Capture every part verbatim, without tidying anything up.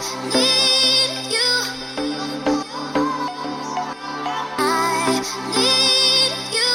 need you. I need you.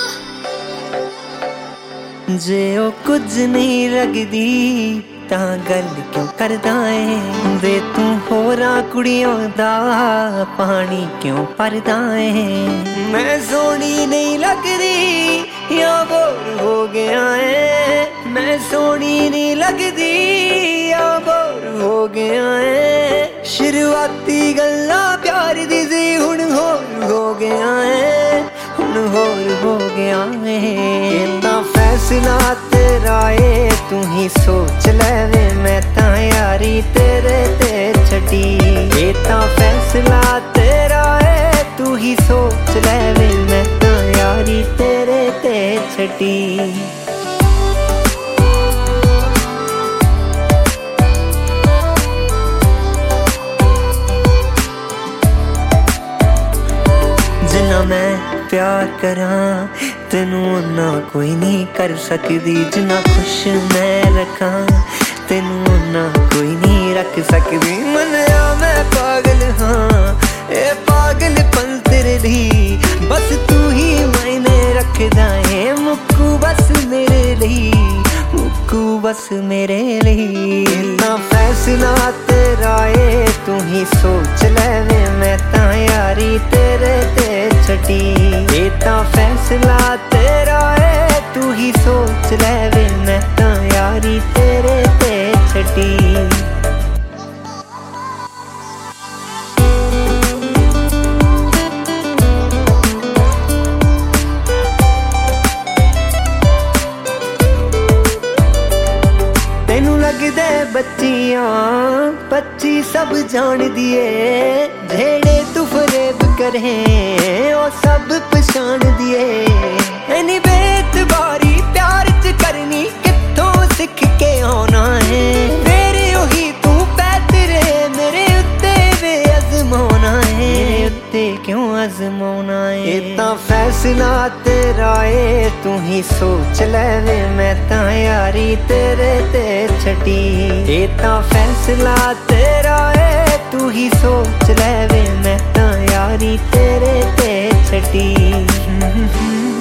जे ओ कुछ नहीं लगदी तां गल क्यों करदा है वे तू होरा कुड़ियों दा पानी क्यों भरदा है मैं सोहनी नहीं लगदी या बोर हो गया है मैं सोहनी नहीं लगदी या बोर हो गया है शुरुआती गल्लां प्यार दी सी हुण होर हो गया है हुण होर हो गया है इतना फैसला तेरा है तू ही सोच ले वे मैं तां यारी तेरे ते छड़ी ये तां फैसला तेरा है तू ही सोच ले वे मैं तां यारी तेरे ते छड़ी जिन्ना मैं प्यार करा तेनू ना कोई नहीं कर सकदी जिन्ना खुश मैं रखा तेनू ना कोई नहीं रख सकदी मन्या मैं पागल हाँ ए पागलपन तेरे लिए बस तू ही मायने रखदा है मुक्कू बस मेरे लिए मुक्कू बस मेरे लिए इतना फैसला तेरा है तू ही सोच ले वे मैं तां यारी तेरे ते छड़ी ये तां फैसला तेरा है तू ही सोच ले वे मैं तां यारी तेरे ते छड़ी तेनू लगदे बच्चियां बच्ची सब जान दिए जेड़े तू फरेब करे ओ सब पछाण दिए एनी बेतबारी प्यार च करनी कित्थों सिख के आना है तेरे ओही तू पैतरे मेरे उत्ते वे अजमाना है उत्ते क्यों अजमाना है इतना फैसला तेरा है तू ही सोच ले वे मैं तां यारी तेरे ते छड़ी ये तां फैसला तेरा है तू ही सोच ले वे मैं तां यारी तेरे ते छड़ी